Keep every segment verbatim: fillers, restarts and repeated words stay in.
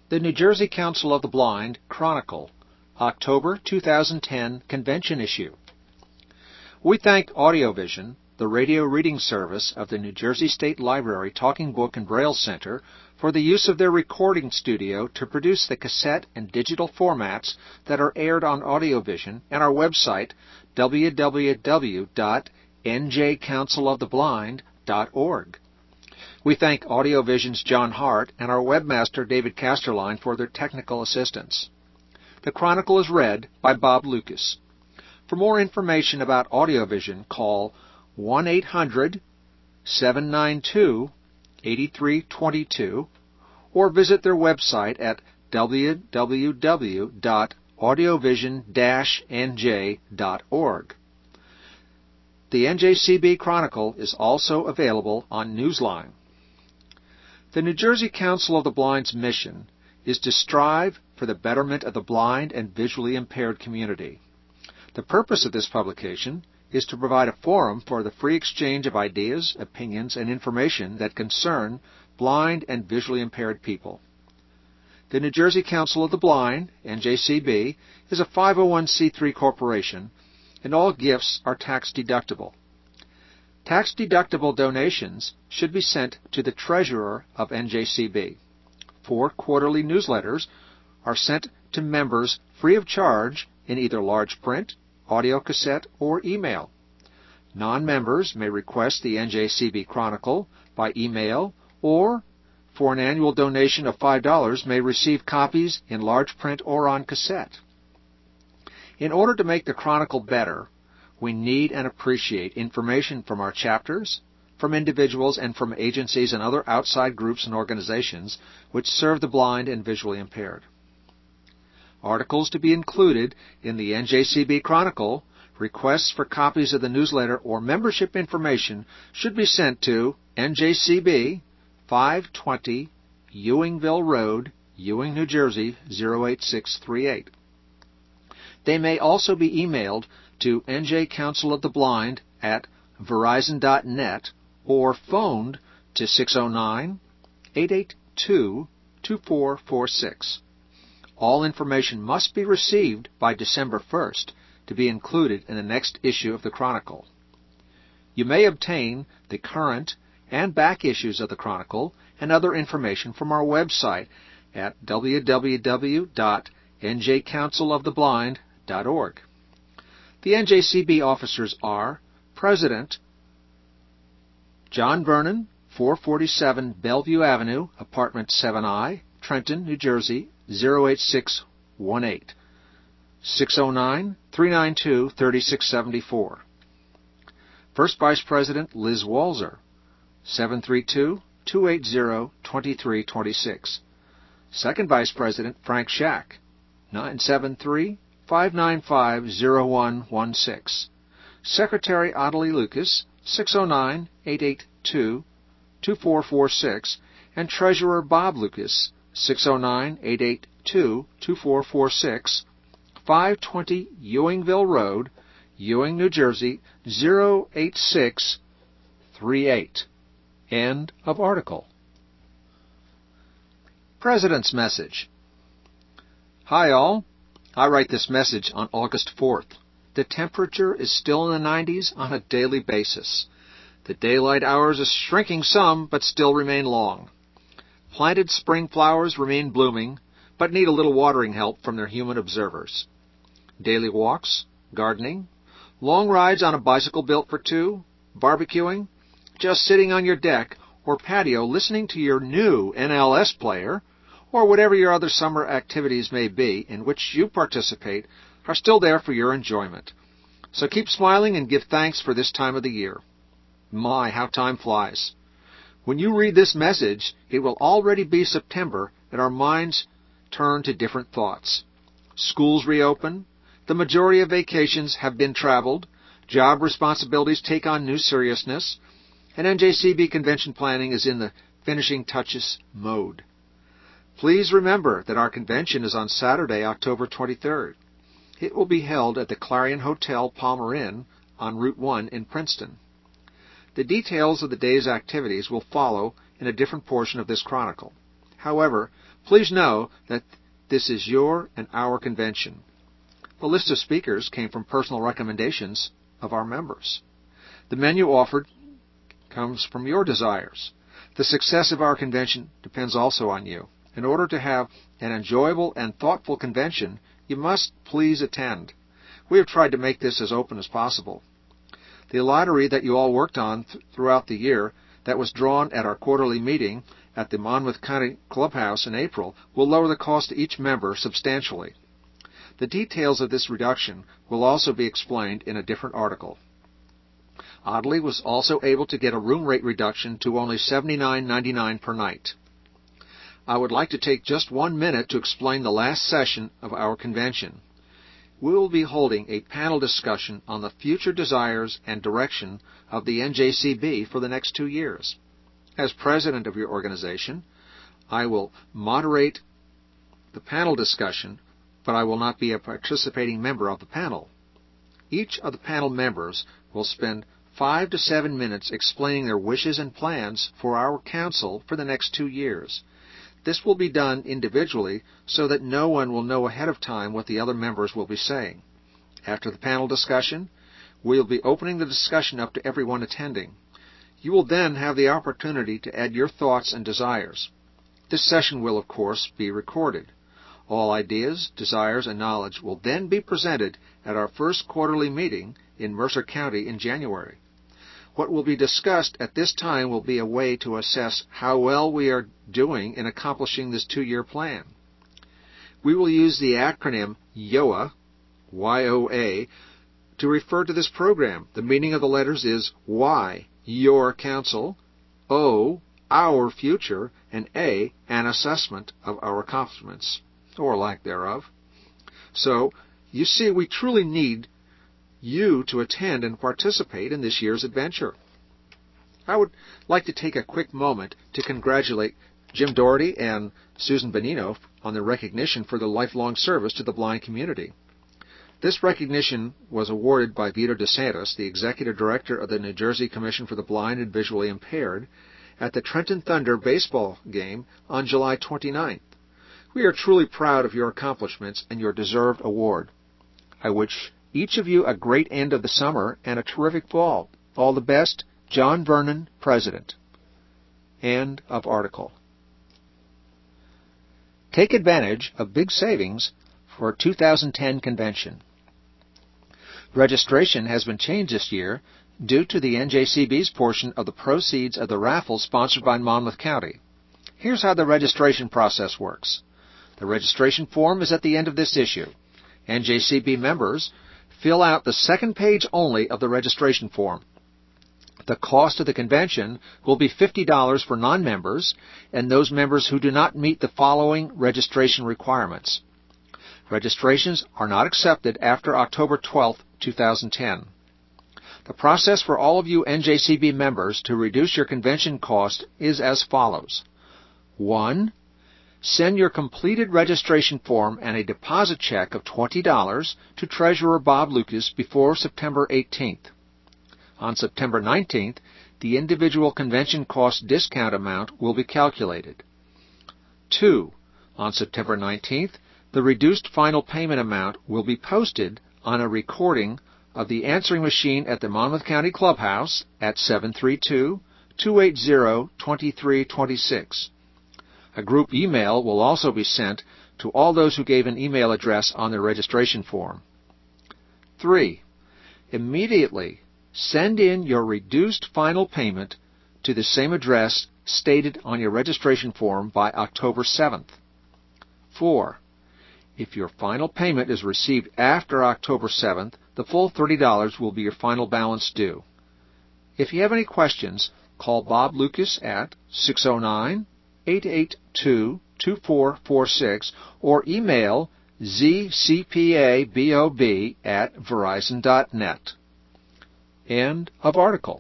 The New Jersey Council of the Blind Chronicle, October two thousand ten Convention Issue. We thank AudioVision, the radio reading service of the New Jersey State Library Talking Book and Braille Center, for the use of their recording studio to produce the cassette and digital formats that are aired on AudioVision and our website, w w w dot n j council of the blind dot org. We thank AudioVision's John Hart and our webmaster David Casterline for their technical assistance. The Chronicle is read by Bob Lucas. For more information about AudioVision, call one eight hundred, seven nine two, eight three two two or visit their website at w w w dot audiovision dash n j dot org. The N J C B Chronicle is also available on Newsline. The New Jersey Council of the Blind's mission is to strive for the betterment of the blind and visually impaired community. The purpose of this publication is to provide a forum for the free exchange of ideas, opinions, and information that concern blind and visually impaired people. The New Jersey Council of the Blind, N J C B, is a five oh one c three corporation, and all gifts are tax-deductible. Tax-deductible donations should be sent to the treasurer of N J C B. Four quarterly newsletters are sent to members free of charge in either large print, audio cassette, or email. Non-members may request the N J C B Chronicle by email or, for an annual donation of five dollars, may receive copies in large print or on cassette. In order to make the Chronicle better, we need and appreciate information from our chapters, from individuals, and from agencies and other outside groups and organizations which serve the blind and visually impaired. Articles to be included in the N J C B Chronicle, requests for copies of the newsletter, or membership information should be sent to N J C B, five twenty Ewingville Road, Ewing, New Jersey, zero eight six three eight. They may also be emailed to N J Council of the Blind at verizon dot net or phoned to six oh nine, eight eight two, two four four six. All information must be received by December first to be included in the next issue of the Chronicle. You may obtain the current and back issues of the Chronicle and other information from our website at w w w dot n j council of the blind dot org. The N J C B officers are President John Vernon, four forty-seven Bellevue Avenue, Apartment seven I, Trenton, New Jersey, zero eight six one eight, six oh nine, three nine two, three six seven four. First Vice President Liz Walzer, seven three two, two eight zero, two three two six. Second Vice President Frank Shack, nine seven three, five nine five, zero one one six. Secretary Ottilie Lucas, six oh nine, eight eight two, two four four six, and Treasurer Bob Lucas, six oh nine, eight eight two, two four four six, five twenty Ewingville Road, Ewing, New Jersey, zero eight six three eight. End of article. President's Message. Hi all. I write this message on August fourth. The temperature is still in the nineties on a daily basis. The daylight hours are shrinking some, but still remain long. Planted spring flowers remain blooming, but need a little watering help from their human observers. Daily walks, gardening, long rides on a bicycle built for two, barbecuing, just sitting on your deck or patio listening to your new N L S player, or whatever your other summer activities may be in which you participate, are still there for your enjoyment. So keep smiling and give thanks for this time of the year. My, how time flies. When you read this message, it will already be September and our minds turn to different thoughts. Schools reopen, the majority of vacations have been traveled, job responsibilities take on new seriousness, and N J C B convention planning is in the finishing touches mode. Please remember that our convention is on Saturday, October twenty-third. It will be held at the Clarion Hotel Palmer Inn on Route one in Princeton. The details of the day's activities will follow in a different portion of this chronicle. However, please know that this is your and our convention. The list of speakers came from personal recommendations of our members. The menu offered comes from your desires. The success of our convention depends also on you. In order to have an enjoyable and thoughtful convention, you must please attend. We have tried to make this as open as possible. The lottery that you all worked on th- throughout the year that was drawn at our quarterly meeting at the Monmouth County Clubhouse in April will lower the cost to each member substantially. The details of this reduction will also be explained in a different article. Audley was also able to get a room rate reduction to only seventy-nine ninety-nine per night. I would like to take just one minute to explain the last session of our convention. We will be holding a panel discussion on the future desires and direction of the N J C B for the next two years. As president of your organization, I will moderate the panel discussion, but I will not be a participating member of the panel. Each of the panel members will spend five to seven minutes explaining their wishes and plans for our council for the next two years. This will be done individually so that no one will know ahead of time what the other members will be saying. After the panel discussion, we will be opening the discussion up to everyone attending. You will then have the opportunity to add your thoughts and desires. This session will, of course, be recorded. All ideas, desires, and knowledge will then be presented at our first quarterly meeting in Mercer County in January. What will be discussed at this time will be a way to assess how well we are doing in accomplishing this two-year plan. We will use the acronym Y O A, Y O A, to refer to this program. The meaning of the letters is Y, your council, O, our future, and A, an assessment of our accomplishments, or lack thereof. So, you see, we truly need you to attend and participate in this year's adventure. I would like to take a quick moment to congratulate Jim Doherty and Susan Benino on their recognition for their lifelong service to the blind community. This recognition was awarded by Vito DeSantis, the Executive Director of the New Jersey Commission for the Blind and Visually Impaired, at the Trenton Thunder baseball game on July twenty-ninth. We are truly proud of your accomplishments and your deserved award. I wish each of you a great end of the summer and a terrific fall. All the best, John Vernon, President. End of article. Take advantage of big savings for two thousand ten convention. Registration has been changed this year due to the N J C B's portion of the proceeds of the raffle sponsored by Monmouth County. Here's how the registration process works. The registration form is at the end of this issue. N J C B members fill out the second page only of the registration form. The cost of the convention will be fifty dollars for non-members and those members who do not meet the following registration requirements. Registrations are not accepted after October twelfth, two thousand ten. The process for all of you N J C B members to reduce your convention cost is as follows. one. Send your completed registration form and a deposit check of twenty dollars to Treasurer Bob Lucas before September eighteenth. On September nineteenth, the individual convention cost discount amount will be calculated. two. On September nineteenth, the reduced final payment amount will be posted on a recording of the answering machine at the Monmouth County Clubhouse at seven three two, two eight zero, two three two six. A group email will also be sent to all those who gave an email address on their registration form. three. Immediately send in your reduced final payment to the same address stated on your registration form by October seventh. four. If your final payment is received after October seventh, the full thirty dollars will be your final balance due. If you have any questions, call Bob Lucas at six oh nine, eight eight two, two four four six or email z c p a bob at verizon dot net. End of article.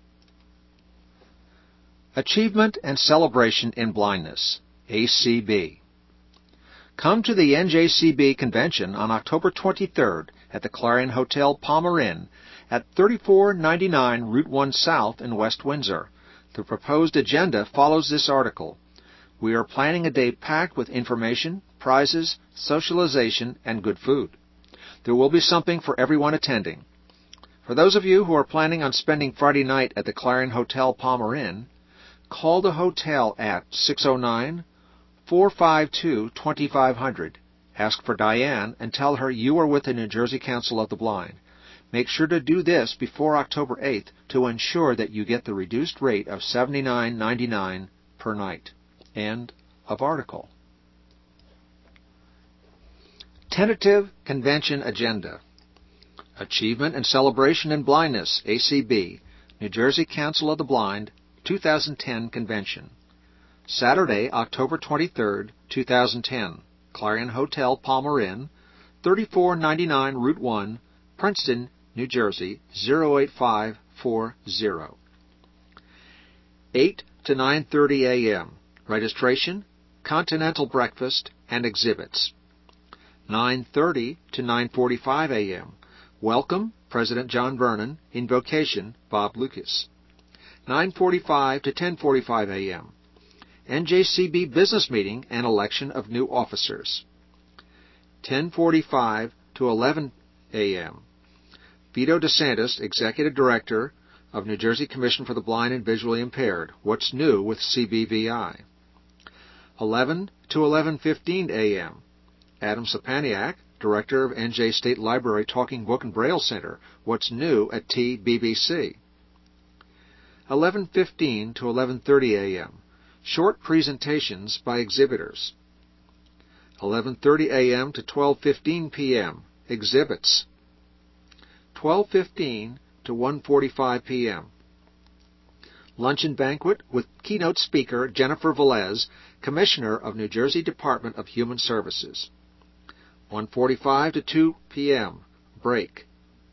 Achievement and Celebration in Blindness, A C B. Come to the N J C B convention on October twenty-third at the Clarion Hotel Palmer Inn at thirty-four ninety-nine Route one South in West Windsor. The proposed agenda follows this article. We are planning a day packed with information, prizes, socialization, and good food. There will be something for everyone attending. For those of you who are planning on spending Friday night at the Clarion Hotel Palmer Inn, call the hotel at six oh nine, four five two, two five zero zero. Ask for Diane and tell her you are with the New Jersey Council of the Blind. Make sure to do this before October eighth to ensure that you get the reduced rate of seventy-nine ninety-nine per night. End of article. Tentative Convention Agenda. Achievement and Celebration in Blindness, A C B, New Jersey Council of the Blind, two thousand ten Convention. Saturday, October twenty-third, two thousand ten. Clarion Hotel Palmer Inn, thirty-four ninety-nine Route one, Princeton, New Jersey, zero eight five four zero. eight to nine thirty a.m. Registration, continental breakfast, and exhibits. nine thirty to nine forty-five a.m. Welcome, President John Vernon. Invocation, Bob Lucas. nine forty-five to ten forty-five a.m. N J C B business meeting and election of new officers. ten forty-five to eleven a.m. Vito DeSantis, Executive Director of New Jersey Commission for the Blind and Visually Impaired. What's new with C B V I? eleven to eleven fifteen a.m. Adam Sapaniak, Director of N J State Library Talking Book and Braille Center. What's new at T B B C? eleven fifteen to eleven thirty a.m. Short presentations by exhibitors. eleven thirty a.m. to twelve fifteen p.m. Exhibits. twelve fifteen to one forty-five p.m. Luncheon banquet with keynote speaker Jennifer Velez, Commissioner of New Jersey Department of Human Services. one forty-five to two p.m. Break.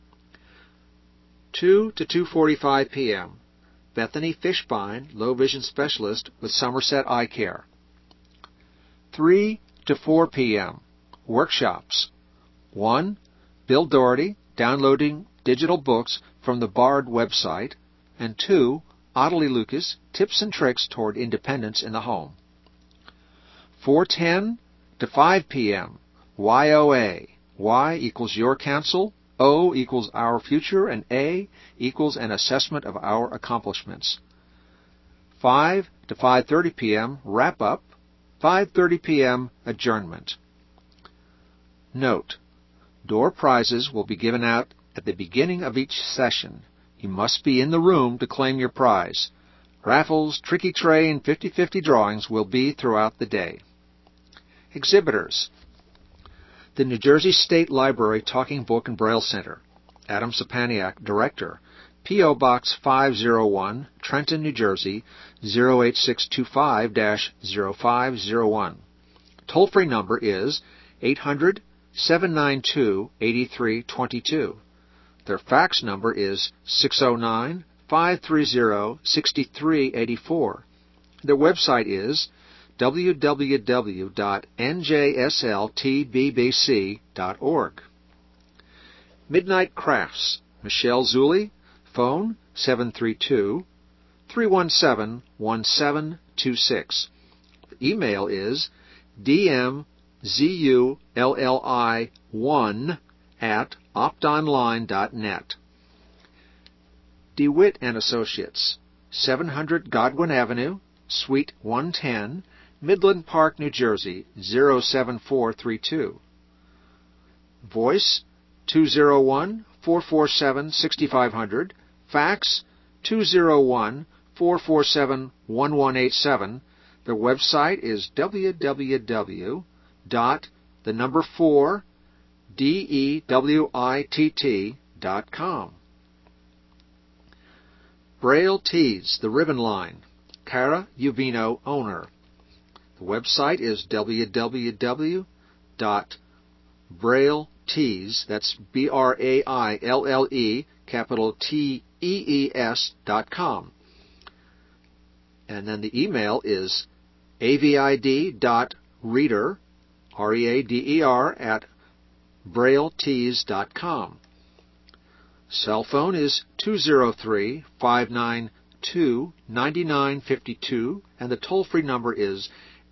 two to two forty-five p.m. Bethany Fishbein, Low Vision Specialist with Somerset Eye Care. three to four p.m. Workshops. one. Bill Doherty, Downloading Digital Books from the Bard website. And two. Ottilie Lucas, Tips and Tricks Toward Independence in the Home. four ten to five p.m. Y O A. Y equals Your Counsel, O equals Our Future, and A equals an assessment of our accomplishments. five to five thirty p.m. Wrap-up. five thirty p.m. Adjournment. Note: door prizes will be given out at the beginning of each session. You must be in the room to claim your prize. Raffles, tricky tray, and fifty-fifty drawings will be throughout the day. Exhibitors. The New Jersey State Library Talking Book and Braille Center. Adam Sapaniak, Director. P O. Box five oh one, Trenton, New Jersey, zero eight six two five dash zero five zero one. Toll-free number is eight hundred, seven nine two, eight three two two. Their fax number is six oh nine, five three zero, six three eight four. Their website is w w w dot n j s l t b b c dot org. Midnight Crafts. Michelle Zulli. Phone seven three two, three one seven, one seven two six. The email is d m z u l l i one at optonline dot net. DeWitt and Associates. seven hundred Godwin Avenue, Suite one ten, Midland Park, New Jersey, zero seven four three two. Voice two oh one, four four seven, six five zero zero. Fax two oh one, four four seven, one one eight seven. Their website is w w w dot the number four d e w i t t dot com. Braille Tees, the Ribbon Line. Cara Uvino, owner. The website is w w w dot braille tees, that's B R A I L L E, capital T E E S dot com. And then the email is avid dot reader, R E A D E R, at braille tees dot com. Cell phone is two oh three, five nine two, nine nine five two, and the toll-free number is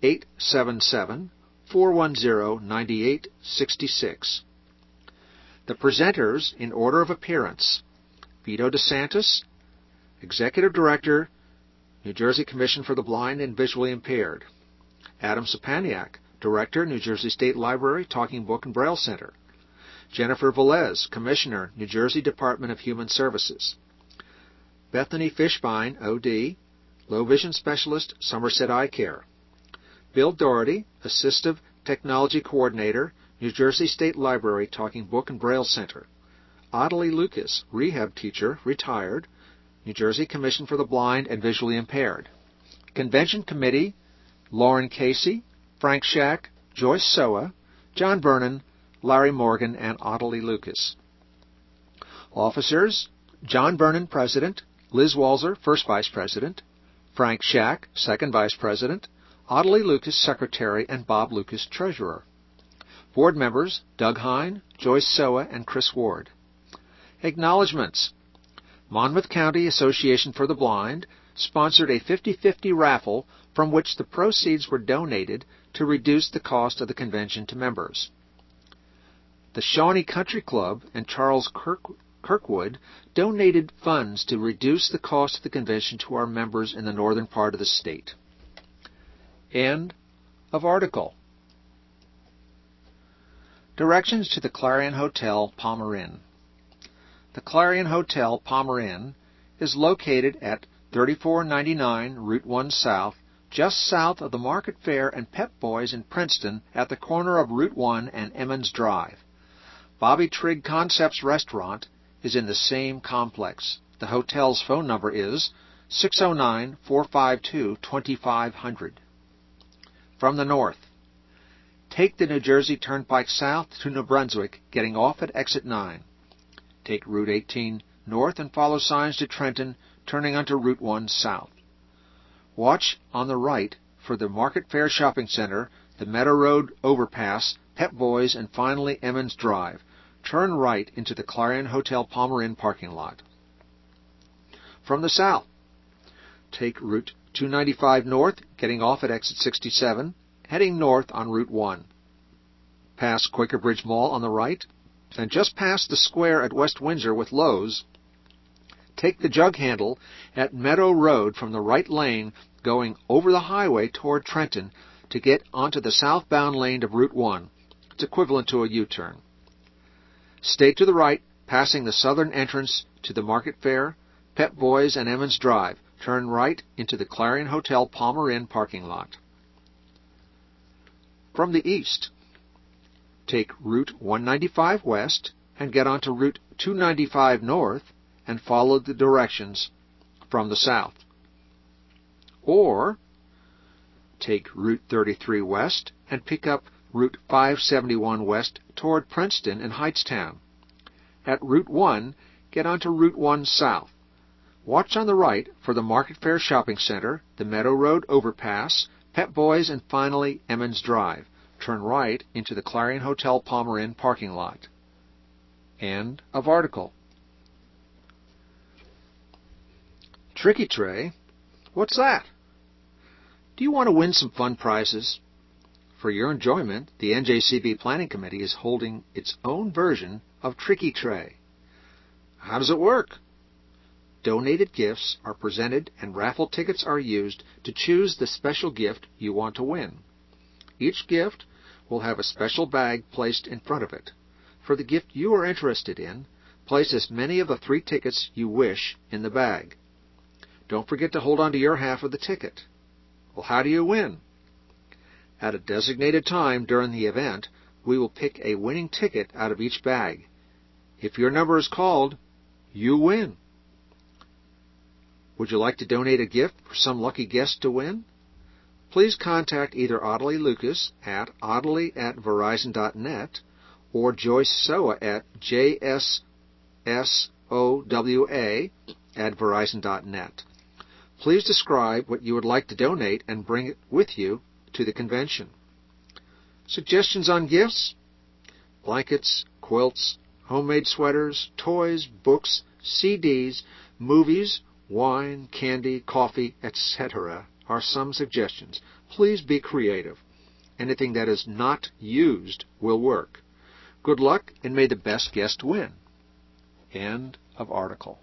eight seven seven, four one zero, nine eight six six. The presenters in order of appearance: Vito DeSantis, Executive Director, New Jersey Commission for the Blind and Visually Impaired; Adam Sapaniak, Director, New Jersey State Library, Talking Book and Braille Center; Jennifer Velez, Commissioner, New Jersey Department of Human Services; Bethany Fishbein, O D, Low Vision Specialist, Somerset Eye Care; Bill Doherty, Assistive Technology Coordinator, New Jersey State Library, Talking Book and Braille Center; Adelie Lucas, Rehab Teacher, Retired, New Jersey Commission for the Blind and Visually Impaired. Convention Committee: Lauren Casey, Frank Shack, Joyce Soa, John Vernon, Larry Morgan, and Adelie Lucas. Officers: John Vernon, President; Liz Walzer, First Vice President; Frank Shack, Second Vice President; Adelie Lucas, Secretary, and Bob Lucas, Treasurer. Board members: Doug Hine, Joyce Soa, and Chris Ward. Acknowledgements: Monmouth County Association for the Blind sponsored a fifty-fifty raffle from which the proceeds were donated to reduce the cost of the convention to members. The Shawnee Country Club and Charles Kirk, Kirkwood donated funds to reduce the cost of the convention to our members in the northern part of the state. End of article. Directions to the Clarion Hotel, Palmer Inn. The Clarion Hotel, Palmer Inn, is located at thirty-four ninety-nine Route one South, just south of the Market Fair and Pep Boys in Princeton at the corner of Route one and Emmons Drive. Bobby Trigg Concepts Restaurant is in the same complex. The hotel's phone number is six oh nine, four five two, two five zero zero. From the north: take the New Jersey Turnpike south to New Brunswick, getting off at exit nine. Take Route eighteen north and follow signs to Trenton, turning onto Route one south. Watch on the right for the Market Fair Shopping Center, the Meadow Road Overpass, Pep Boys, and finally Emmons Drive. Turn right into the Clarion Hotel Palmer Inn parking lot. From the south: take Route two ninety-five north, getting off at exit sixty-seven, heading north on Route one. Pass Quaker Bridge Mall on the right, and just past the square at West Windsor with Lowe's, take the jug handle at Meadow Road from the right lane going over the highway toward Trenton to get onto the southbound lane of Route one. It's equivalent to a U-turn. Stay to the right, passing the southern entrance to the Market Fair, Pep Boys, and Emmons Drive. Turn right into the Clarion Hotel Palmer Inn parking lot. From the east: take Route one ninety-five west and get onto Route two ninety-five north and follow the directions from the south. Or take Route thirty-three west and pick up Route five seventy-one west toward Princeton and Hightstown. At Route one, get onto Route one south. Watch on the right for the Market Fair Shopping Center, the Meadow Road Overpass, Pep Boys, and finally Emmons Drive. Turn right into the Clarion Hotel Palmer Inn parking lot. End of article. Tricky Tray? What's that? Do you want to win some fun prizes? For your enjoyment, the N J C B Planning Committee is holding its own version of Tricky Tray. How does it work? Donated gifts are presented and raffle tickets are used to choose the special gift you want to win. Each gift will have a special bag placed in front of it. For the gift you are interested in, place as many of the three tickets you wish in the bag. Don't forget to hold on to your half of the ticket. Well, how do you win? At a designated time during the event, we will pick a winning ticket out of each bag. If your number is called, you win. Would you like to donate a gift for some lucky guest to win? Please contact either Adelie Lucas at adelie at verizon dot net or Joyce Soa at j s s o w a at verizon dot net. Please describe what you would like to donate and bring it with you to the convention. Suggestions on gifts: blankets, quilts, homemade sweaters, toys, books, C Ds, movies, wine, candy, coffee, et cetera are some suggestions. please be creative. Anything that is not used will work. Good luck, and may the best guest win. End of article.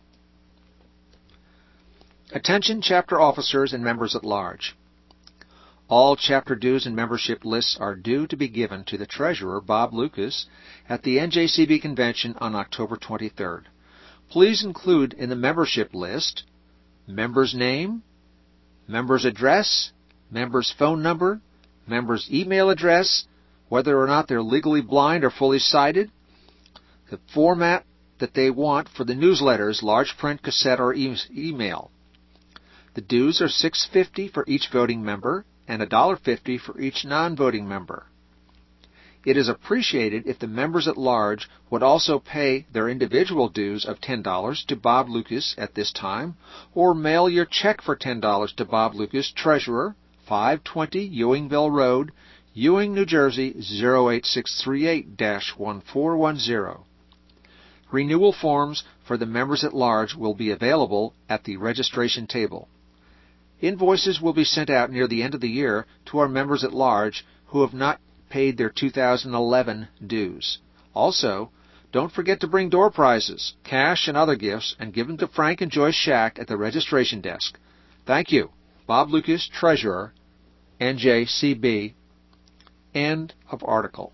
Attention chapter officers and members at large. All chapter dues and membership lists are due to be given to the treasurer, Bob Lucas, at the N J C B convention on October twenty-third. Please include in the membership list member's name, member's address, member's phone number, member's email address, whether or not they're legally blind or fully sighted, the format that they want for the newsletters, large print, cassette, or e- email. The dues are six dollars and fifty cents for each voting member and one dollar and fifty cents for each non-voting member. It is appreciated if the members at large would also pay their individual dues of ten dollars to Bob Lucas at this time, or mail your check for ten dollars to Bob Lucas, Treasurer, five twenty Ewingville Road, Ewing, New Jersey, zero eight six three eight dash one four one zero. Renewal forms for the members at large will be available at the registration table. Invoices will be sent out near the end of the year to our members at large who have not paid their two thousand eleven dues. Also, don't forget to bring door prizes, cash, and other gifts, and give them to Frank and Joyce Shack at the registration desk. Thank you. Bob Lucas, Treasurer, N J C B. End of article.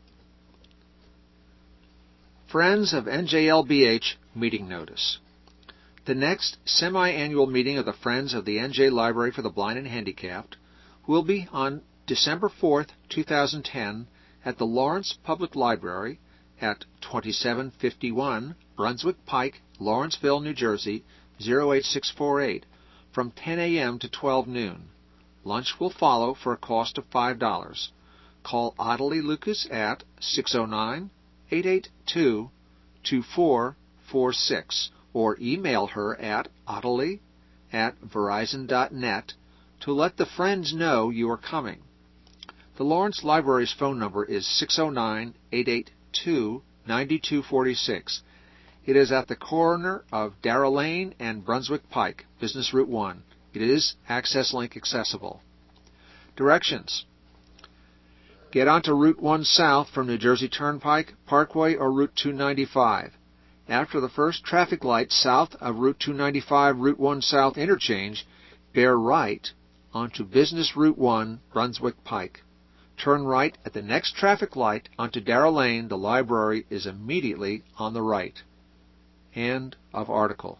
Friends of N J L B H Meeting Notice. The next semi-annual meeting of the Friends of the N J Library for the Blind and Handicapped will be on December fourth, two thousand ten, at the Lawrence Public Library at twenty-seven fifty-one Brunswick Pike, Lawrenceville, New Jersey, zero eight six four eight, from ten a.m. to twelve noon. Lunch will follow for a cost of five dollars. Call Ottilie Lucas at six oh nine, eight eight two, two four four six or email her at ottilie at verizon dot net to let the friends know you are coming. The Lawrence Library's phone number is six oh nine, eight eight two, nine two four six. It is at the corner of Darrell Lane and Brunswick Pike, Business Route one. It is Access Link accessible. Directions. Get onto Route one South from New Jersey Turnpike, Parkway, or Route two ninety-five. After the first traffic light south of Route two ninety-five Route one South interchange, bear right onto Business Route one, Brunswick Pike. Turn right at the next traffic light onto Darrell Lane. The library is immediately on the right. End of article.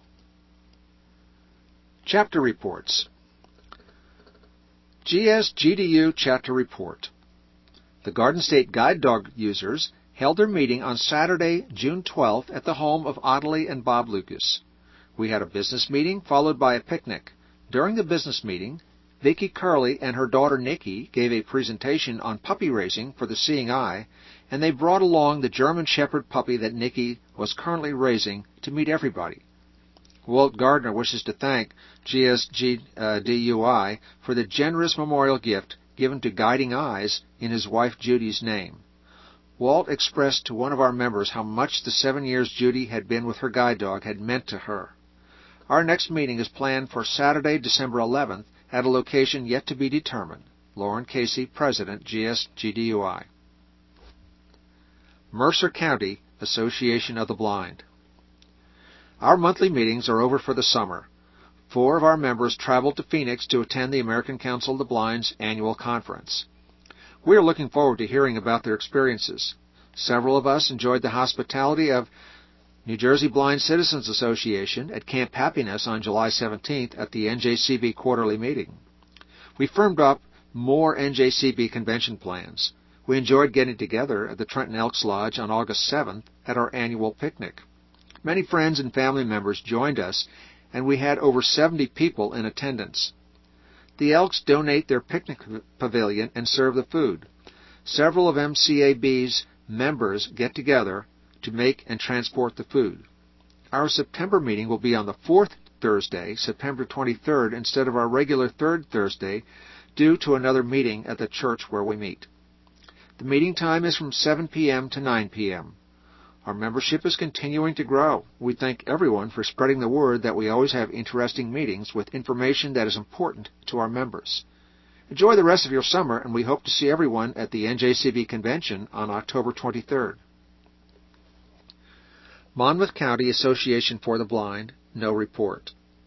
Chapter Reports. G S G D U Chapter Report. The Garden State Guide Dog users held their meeting on Saturday, June twelfth, at the home of Ottilie and Bob Lucas. We had a business meeting followed by a picnic. During the business meeting, Vicki Curley and her daughter Nikki gave a presentation on puppy raising for the Seeing Eye, and they brought along the German Shepherd puppy that Nikki was currently raising to meet everybody. Walt Gardner wishes to thank G S G D U I for the generous memorial gift given to Guiding Eyes in his wife Judy's name. Walt expressed to one of our members how much the seven years Judy had been with her guide dog had meant to her. Our next meeting is planned for Saturday, December eleventh, at a location yet to be determined. Lauren Casey, President, G S G D U I. Mercer County Association of the Blind. Our monthly meetings are over for the summer. Four of our members traveled to Phoenix to attend the American Council of the Blind's annual conference. We are looking forward to hearing about their experiences. Several of us enjoyed the hospitality of New Jersey Blind Citizens Association at Camp Happiness on July seventeenth at the N J C B quarterly meeting. We firmed up more N J C B convention plans. We enjoyed getting together at the Trenton Elks Lodge on August seventh at our annual picnic. Many friends and family members joined us, and we had over seventy people in attendance. The Elks donate their picnic pavilion and serve the food. Several of M C A B's members get together to make and transport the food. Our September meeting will be on the fourth Thursday, September twenty-third, instead of our regular third Thursday, due to another meeting at the church where we meet. The meeting time is from seven p.m. to nine p.m. Our membership is continuing to grow. We thank everyone for spreading the word that we always have interesting meetings with information that is important to our members. Enjoy the rest of your summer, and we hope to see everyone at the N J C B convention on October twenty-third. Monmouth County Association for the Blind, no report.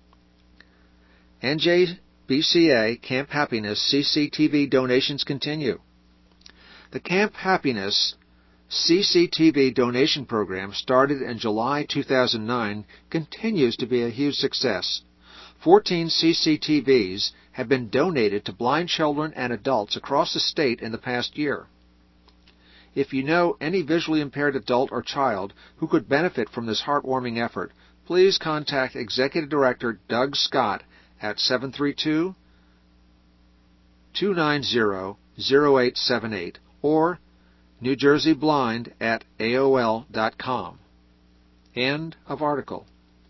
N J B C A Camp Happiness C C T V donations continue. The Camp Happiness C C T V donation program, started in July two thousand nine, continues to be a huge success. Fourteen C C T Vs have been donated to blind children and adults across the state in the past year. If you know any visually impaired adult or child who could benefit from this heartwarming effort, please contact Executive Director Doug Scott at seven three two, two nine zero, zero eight seven eight or New Jersey Blind at A O L dot com. End of article.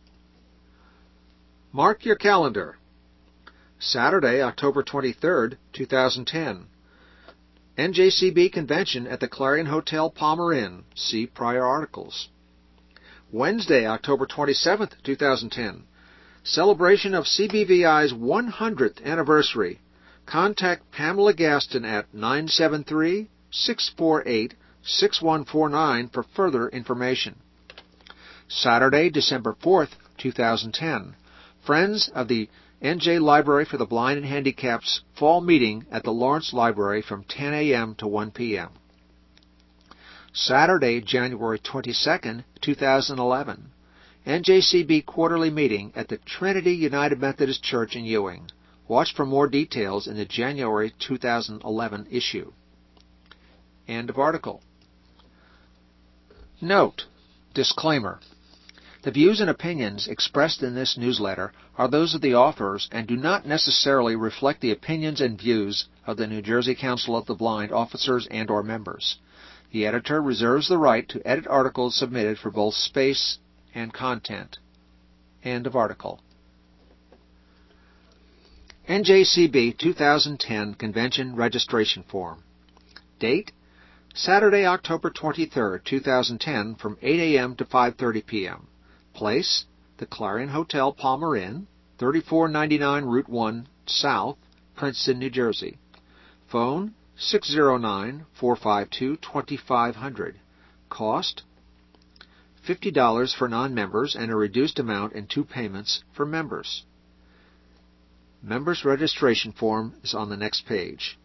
Mark your calendar. Saturday, October twenty-third, two thousand ten. N J C B Convention at the Clarion Hotel Palmer Inn. See prior articles. Wednesday, October twenty-seventh, two thousand ten. Celebration of C B V I's one hundredth anniversary. Contact Pamela Gaston at nine seven three, six four eight, six one four nine for further information. Saturday, December fourth, two thousand ten. Friends of the N J Library for the Blind and Handicapped Fall Meeting at the Lawrence Library from ten a m to one p m Saturday, January twenty-second, two thousand eleven. N J C B Quarterly Meeting at the Trinity United Methodist Church in Ewing. Watch for more details in the January two thousand eleven issue. End of article. Note, disclaimer. The views and opinions expressed in this newsletter are those of the authors and do not necessarily reflect the opinions and views of the New Jersey Council of the Blind officers and or members. The editor reserves the right to edit articles submitted for both space and content. End of article. N J C B two thousand ten Convention Registration Form. Date, Saturday, October twenty-third, two thousand ten, from eight a m to five thirty p m Place, the Clarion Hotel Palmer Inn, thirty-four ninety-nine Route one South, Princeton, New Jersey. Phone, six zero nine, four five two, two five zero zero. Cost, fifty dollars for non-members and a reduced amount in two payments for members. Members' registration form is on the next page.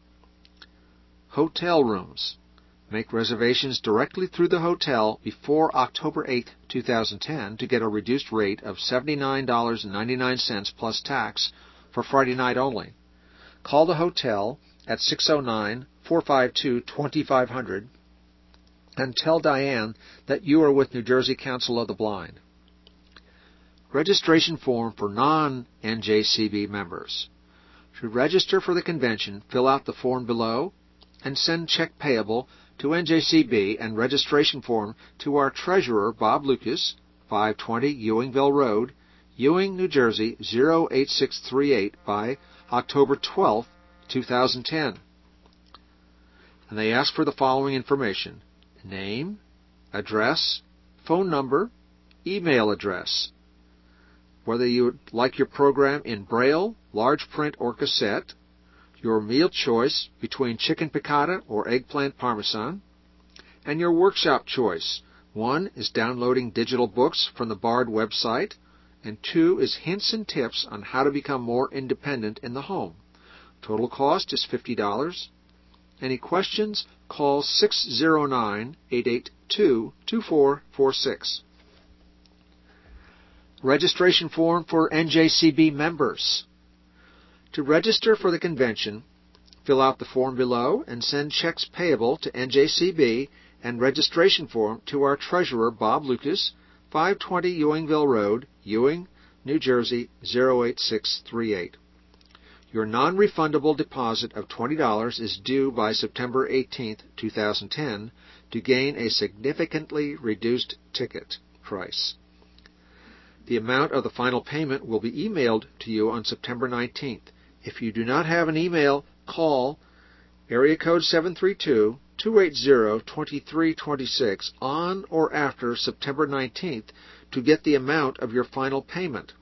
Hotel rooms. Make reservations directly through the hotel before October eighth, two thousand ten to get a reduced rate of seventy-nine dollars and ninety-nine cents plus tax for Friday night only. Call the hotel at six zero nine, four five two, two five zero zero and tell Diane that you are with New Jersey Council of the Blind. Registration form for non-N J C B members. To register for the convention, fill out the form below and send check payable to N J C B and registration form to our treasurer, Bob Lucas, five twenty Ewingville Road, Ewing, New Jersey, zero eight six three eight by October twelfth, two thousand ten. And they ask for the following information: name, address, phone number, email address. Whether you would like your program in Braille, large print, or cassette, your meal choice between chicken piccata or eggplant parmesan, and your workshop choice. One is downloading digital books from the Bard website, and two is hints and tips on how to become more independent in the home. Total cost is fifty dollars. Any questions? Call six zero nine, eight eight two, two four four six. Registration form for N J C B members. To register for the convention, fill out the form below and send checks payable to N J C B and registration form to our treasurer, Bob Lucas, five twenty Ewingville Road, Ewing, New Jersey, zero eight six three eight. Your non-refundable deposit of twenty dollars is due by September eighteenth, two thousand ten to gain a significantly reduced ticket price. The amount of the final payment will be emailed to you on September nineteenth. If you do not have an email, call area code seven three two, two eight zero, two three two six on or after September nineteenth to get the amount of your final payment.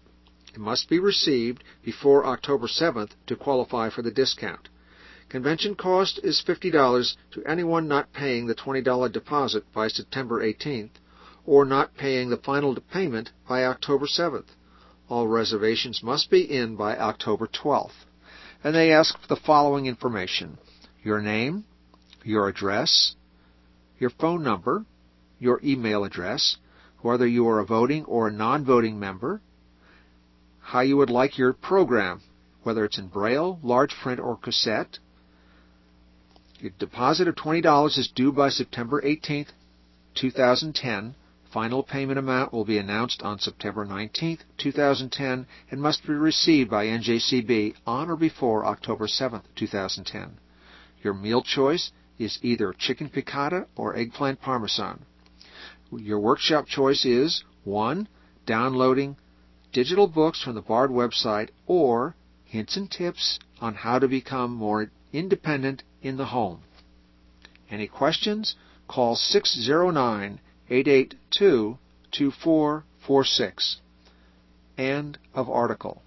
It must be received before October seventh to qualify for the discount. Convention cost is fifty dollars to anyone not paying the twenty dollars deposit by September eighteenth or not paying the final payment by October seventh. All reservations must be in by October twelfth. And they ask for the following information: your name, your address, your phone number, your email address, whether you are a voting or a non-voting member, how you would like your program, whether it's in Braille, large print, or cassette. Your deposit of twenty dollars is due by September eighteenth, two thousand ten. Final payment amount will be announced on September nineteenth, two thousand ten, and must be received by N J C B on or before October seventh, two thousand ten. Your meal choice is either chicken piccata or eggplant parmesan. Your workshop choice is one. Downloading digital books from the Bard website, or hints and tips on how to become more independent in the home. Any questions? Call six zero nine, eight eight two, two four four six. End of article.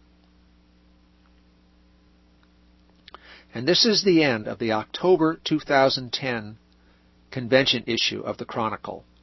And this is the end of the October two thousand ten convention issue of the Chronicle.